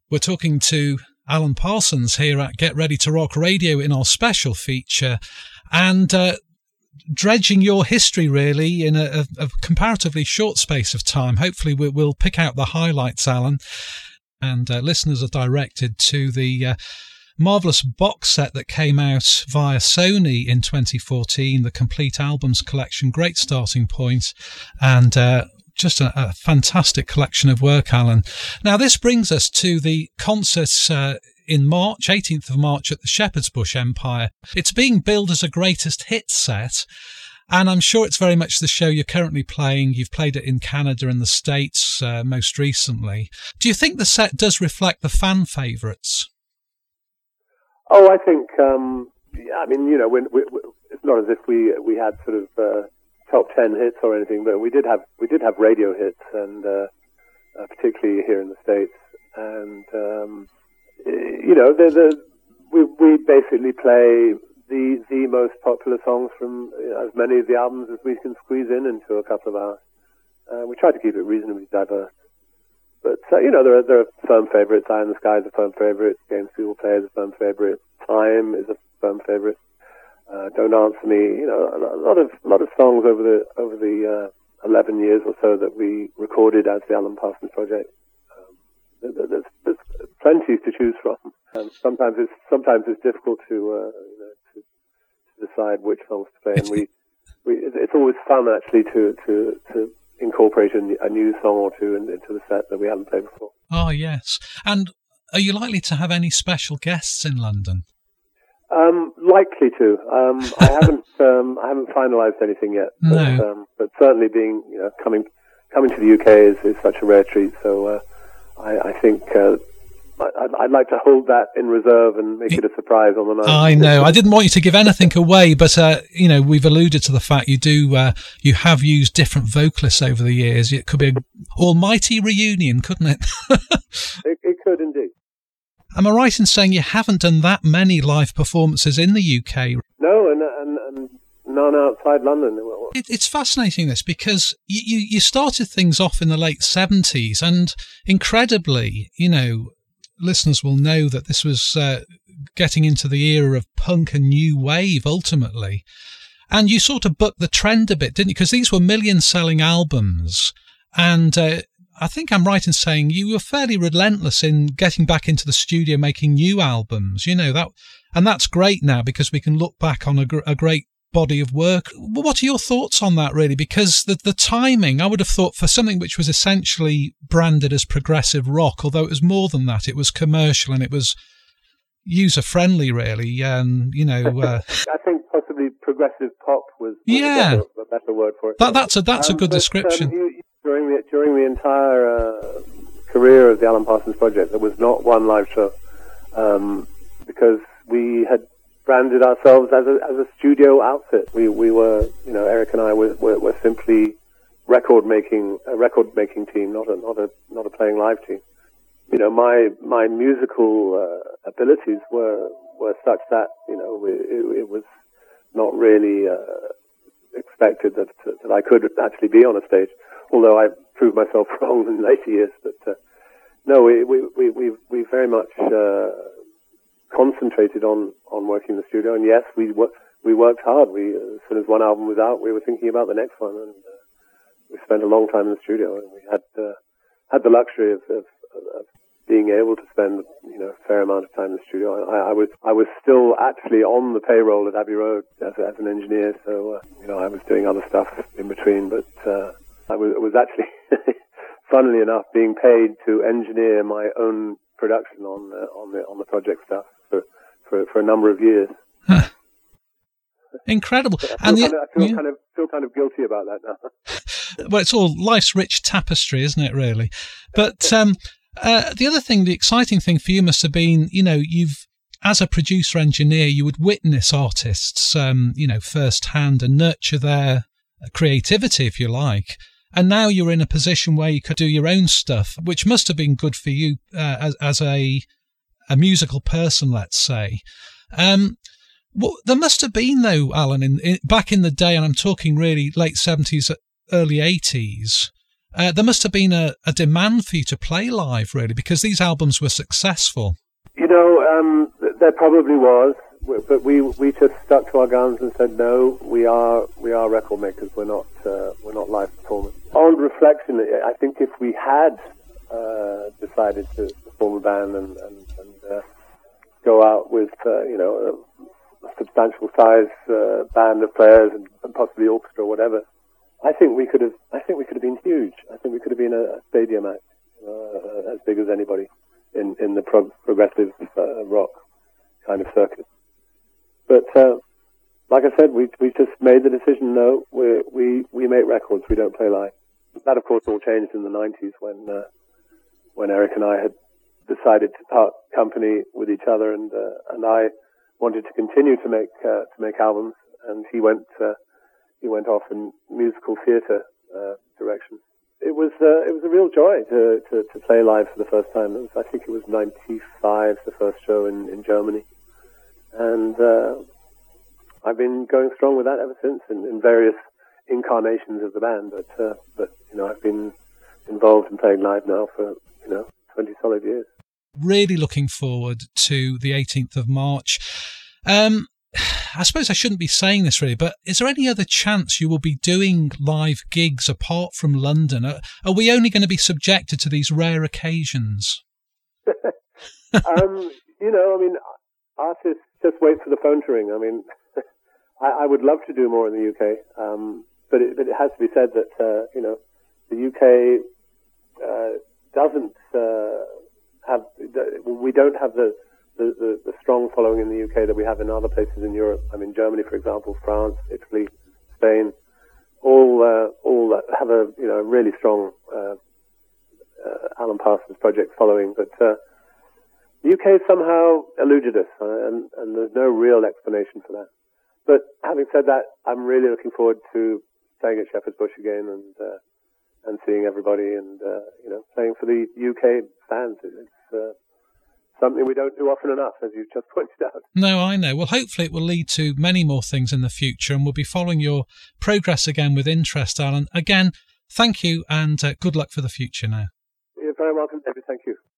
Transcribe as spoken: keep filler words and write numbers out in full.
We're talking to Alan Parsons here at Get Ready to Rock Radio in our special feature, and uh, dredging your history really in a, a, a comparatively short space of time. Hopefully we, we'll pick out the highlights, Alan, and uh, listeners are directed to the uh, marvellous box set that came out via Sony in twenty fourteen, the Complete Albums Collection. Great starting point, and uh, just a, a fantastic collection of work, Alan. Now, this brings us to the concert uh, in March, eighteenth of March, at the Shepherd's Bush Empire. It's being billed as a greatest hits set, and I'm sure it's very much the show you're currently playing. You've played it in Canada and the States uh, most recently. Do you think the set does reflect the fan favourites? Oh, I think, um, yeah, I mean, you know, when, we, we, it's not as if we we had sort of uh, top ten hits or anything, but we did have we did have radio hits, and uh, uh, particularly here in the States. And um, you know, the, the, we we basically play the the most popular songs from as many of the albums as we can squeeze in into a couple of hours. Uh, we try to keep it reasonably diverse. But, uh, you know, there are, there are firm favourites. Eye in the Sky is a firm favourite. Games People Play is a firm favourite. Time is a firm favourite. Uh, Don't Answer Me. You know, a lot of a lot of songs over the over the uh, eleven years or so that we recorded as the Alan Parsons Project. Um, there's, there's plenty to choose from. And sometimes it's sometimes it's difficult to, uh, you know, to, to decide which songs to play. And we, we it's always fun actually to to to. incorporate a new song or two into the set that we haven't played before. Oh, yes. And are you likely to have any special guests in London? Um, likely to. Um, I haven't. Um, I haven't finalised anything yet. But, no. Um, but certainly, being you know coming coming to the U K is, is such a rare treat. So uh, I, I think. Uh, I'd, I'd like to hold that in reserve and make it a surprise on the night. I know. I didn't want you to give anything away, but uh, you know, we've alluded to the fact you do. Uh, you have used different vocalists over the years. It could be an almighty reunion, couldn't it? it, it could indeed. Am I right in saying you haven't done that many live performances in the U K? No, and and, and none outside London. It, it's fascinating, this, because you, you you started things off in the late seventies, and incredibly, you know, listeners will know that this was uh, getting into the era of punk and new wave, ultimately. And you sort of bucked the trend a bit, didn't you? Because these were million-selling albums. And uh, I think I'm right in saying you were fairly relentless in getting back into the studio, making new albums. You know, that, and that's great now, because we can look back on a, gr- a great body of work. What are your thoughts on that, really? Because the the timing, I would have thought, for something which was essentially branded as progressive rock, although it was more than that, it was commercial and it was user friendly, really. And you know, uh, I think possibly progressive pop was, was yeah a, better, a better word for it. That, that's a that's um, a good but, description. Um, you, during the during the entire uh, career of the Alan Parsons Project, there was not one live show um, because we had branded ourselves as a as a studio outfit. We we were, you know, Eric and I were were, were simply record making a record making team, not a not a not a playing live team. You know, my my musical uh, abilities were were such that you know it, it was not really uh, expected that that I could actually be on a stage. Although I proved myself wrong in later years, but uh, no, we we we we we very much. Uh, concentrated on, on working in the studio, and yes, we wo- we worked hard. We as soon as one album was out, we were thinking about the next one, and uh, we spent a long time in the studio, and we had uh, had the luxury of, of, of being able to spend you know a fair amount of time in the studio. I, I was I was still actually on the payroll at Abbey Road as, as an engineer, so uh, you know I was doing other stuff in between, but uh, I was, was actually, funnily enough, being paid to engineer my own production on uh, on the on the project stuff for, for, for a number of years. Huh. Incredible. I and feel, the, kind of, I feel yeah. kind of feel kind of guilty about that now. Well, it's all life's rich tapestry, isn't it, really? But um, uh, the other thing, the exciting thing for you must have been, you know, you've, as a producer engineer, you would witness artists, um, you know, firsthand and nurture their creativity, if you like. And now you're in a position where you could do your own stuff, which must have been good for you uh, as, as a a musical person, let's say. Um, well, there must have been, though, Alan, in, in, back in the day, and I'm talking really late seventies, early eighties, uh, there must have been a, a demand for you to play live, really, because these albums were successful. You know, um, there probably was, but we we just stuck to our guns and said no. We are we are record makers. We're not uh, we're not live performers. On reflection, I think if we had uh, decided to form a band and and, and uh, go out with uh, you know a, a substantial size uh, band of players and, and possibly orchestra or whatever, I think we could have I think we could have been huge. I think we could have been a, a stadium act uh, as big as anybody in in the pro- progressive uh, rock kind of circuit. But uh, like I said, we we just made the decision. No, we we we make records. We don't play live. That, of course, all changed in the nineties when uh, when Eric and I had decided to part company with each other, and uh, and I wanted to continue to make uh, to make albums, and he went uh, he went off in musical theatre uh, direction. It was uh, it was a real joy to, to to play live for the first time. It was, I think it was ninety-five, the first show in in Germany. And uh, I've been going strong with that ever since, in, in various incarnations of the band. But uh, but you know, I've been involved in playing live now for you know twenty solid years. Really looking forward to the eighteenth of March. Um, I suppose I shouldn't be saying this really, but is there any other chance you will be doing live gigs apart from London? Are, are we only going to be subjected to these rare occasions? um, you know, I mean, artists just wait for the phone to ring. I mean, I, I would love to do more in the U K, um, but, it, but it has to be said that, uh, you know, the U K uh, doesn't uh, have, we don't have the, the, the, the strong following in the U K that we have in other places in Europe. I mean, Germany, for example, France, Italy, Spain, all uh, all have a, you know, really strong uh, uh, Alan Parsons Project following, but uh, the U K somehow eluded us, uh, and, and there's no real explanation for that. But having said that, I'm really looking forward to playing at Shepherd's Bush again and uh, and seeing everybody, and uh, you know, playing for the U K fans. It's uh, something we don't do often enough, as you've just pointed out. No, I know. Well, hopefully it will lead to many more things in the future, and we'll be following your progress again with interest, Alan. Again, thank you, and uh, good luck for the future now. You're very welcome, David. Thank you.